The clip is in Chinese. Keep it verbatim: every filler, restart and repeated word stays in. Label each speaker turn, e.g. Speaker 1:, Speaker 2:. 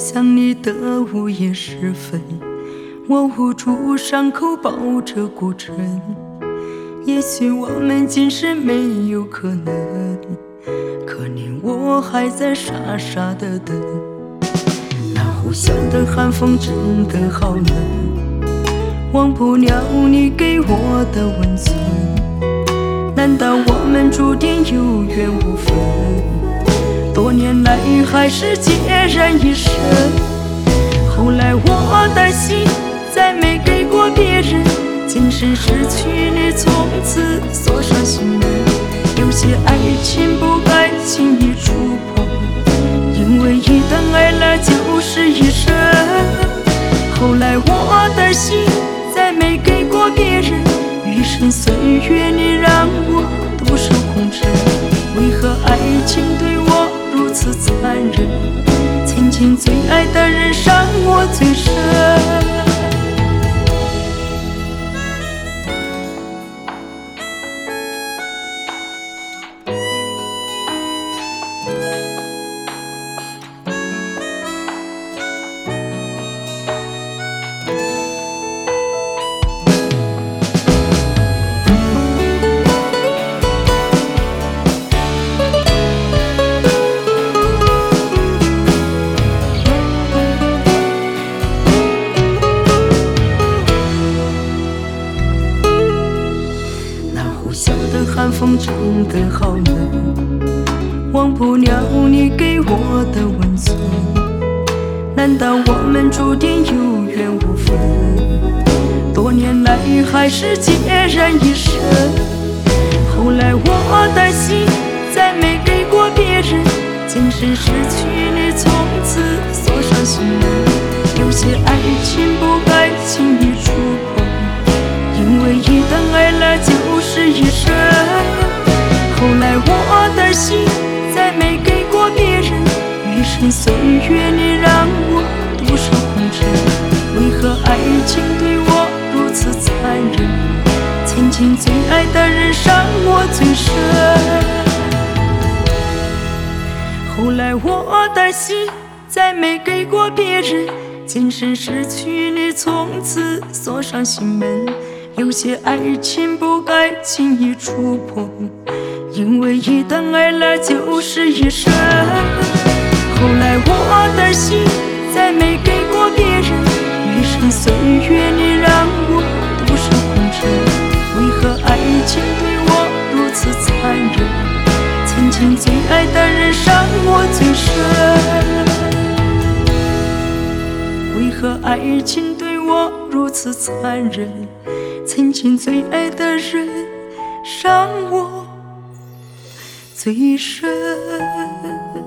Speaker 1: 想你的午夜时分，我捂住伤口，抱着孤枕。也许我们今生没有可能，可你我还在傻傻的等。那呼啸的寒风真的好冷，忘不了你给我的温存。难道我们注定有缘无分？多年来还是孑然一身。后来我的心再没给过别人，今生失去你，从此锁上心门。有些爱情不该轻易触碰，因为一旦爱了就是一生。后来我的心再没给过别人，余生岁月你让我独守空城。为何爱情对我如此残忍？曾经最爱的人伤我最深。寒风真的好冷，忘不了你给我的温存。难道我们注定有缘无分？多年来还是孑然一身。后来我的心再没给过别人，今生失去你，从此锁上心门。有些爱情不该轻易触碰，因为一旦爱了就是一生。后来我的心再没给过别人，余生岁月你让我独守空城。为何爱情对我如此残忍？曾经最爱的人伤我最深。后来我的心再没给过别人，今生失去你，从此锁上心门。有些爱情不该轻易触碰，因为一旦爱了就是一生。后来我的心再没给过别人，余生岁月你让我独守空城。为何爱情对我如此残忍？曾经最爱的人伤我最深。为何爱情对我如此残忍？曾经最爱的人伤我最深。